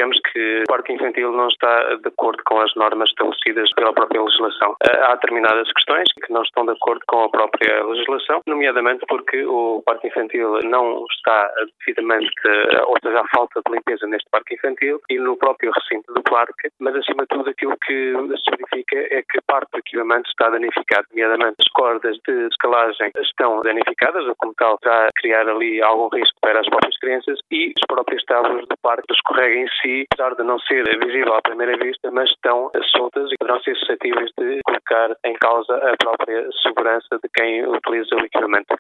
verificamos que o parque infantil não está de acordo com as normas estabelecidas pela própria legislação. Há determinadas questões que não estão de acordo com a própria legislação, nomeadamente porque o parque infantil não está devidamente, ou seja, há falta de limpeza neste parque infantil e no próprio recinto do parque, mas acima de tudo aquilo que se verifica é que parte do equipamento está danificado, nomeadamente as cordas de escalagem estão danificadas, ou como tal, já criar ali algum risco para as próprias crianças, e as próprias tábuas do parque de escorrega em si, apesar de não ser visível à primeira vista, mas estão soltas e poderão ser suscetíveis de colocar em causa a própria segurança de quem utiliza o equipamento.